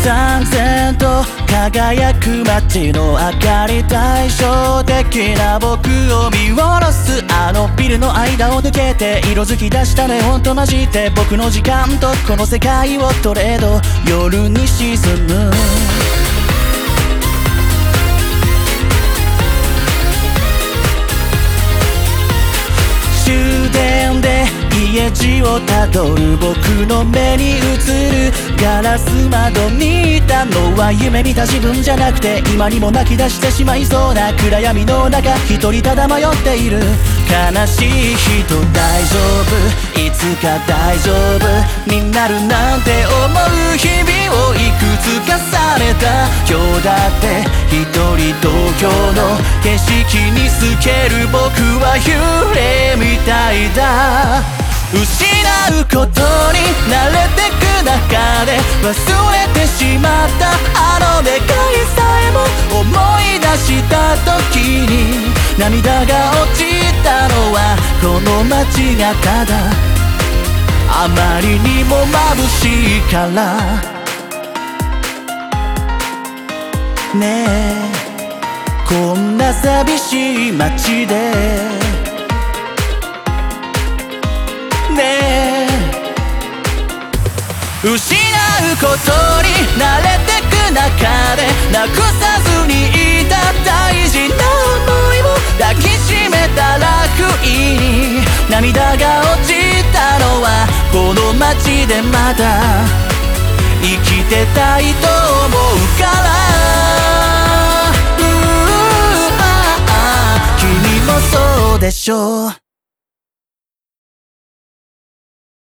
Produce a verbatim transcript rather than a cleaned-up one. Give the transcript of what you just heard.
燦然と輝く街の明かり、対照的な僕を見下ろすあのビルの間を抜けて、色づき出したネオンと混じって、僕の時間とこの世界をトレード、夜に沈む終電で家路をたどる僕の目に映るガラス窓にいたのは夢見た自分じゃなくて、今にも泣き出してしまいそうな暗闇の中、一人ただ迷っている悲しい人。大丈夫、いつか大丈夫になるなんて思う日々をいくつ重ねた。今日だって一人東京の景色に透ける僕は幽霊みたいだ。失うことに慣れてく中で忘れてしまったあの願いさえも思い出した時に、涙が落ちたのはこの街がただあまりにも眩しいからねえ、こんな寂しい街でねえ、失うことに慣れてく中でなくさずにいた大事な想いを抱きしめたら不意に涙が落ちたのはこの街でまだ生きてたいと思うから。うーああ君もそうでしょう。